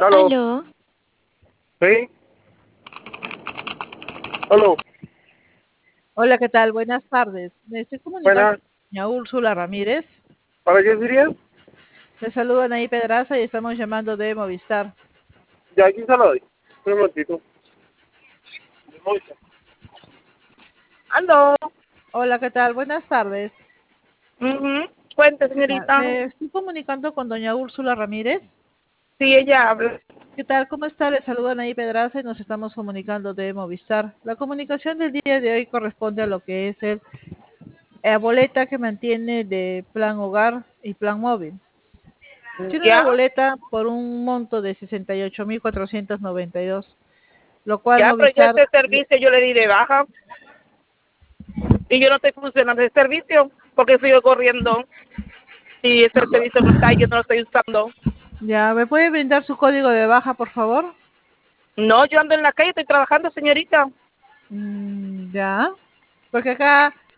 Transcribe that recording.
Aló, Aló, ¿sí? Aló, Hola, ¿qué tal? Buenas tardes. Me estoy comunicando buenas. con doña Úrsula Ramírez. ¿Para qué sería? Le saludan ahí Pedraza y estamos llamando de Movistar. Ya aquí se lo doy. Un momentito. Aló. Hola, ¿qué tal? Buenas tardes. Ujú. Cuente, Ya, señorita. me estoy comunicando con doña Úrsula Ramírez. Sí, ella habla. ¿Qué tal? ¿Cómo está? Le saludan ahí Pedraza y nos estamos comunicando de Movistar. La comunicación del día de hoy corresponde a lo que es la boleta que mantiene de plan hogar y plan móvil. Tiene una Ya, boleta por un monto de 68.492, lo cual ya, pero yo Movistar. este servicio yo le di de baja y yo no estoy funcionando ese servicio porque sigo corriendo y ese servicio no está y yo no lo estoy usando. Ya, ¿me puede brindar su código de baja, por favor? No, yo ando en la calle, estoy trabajando, señorita. Ya, porque acá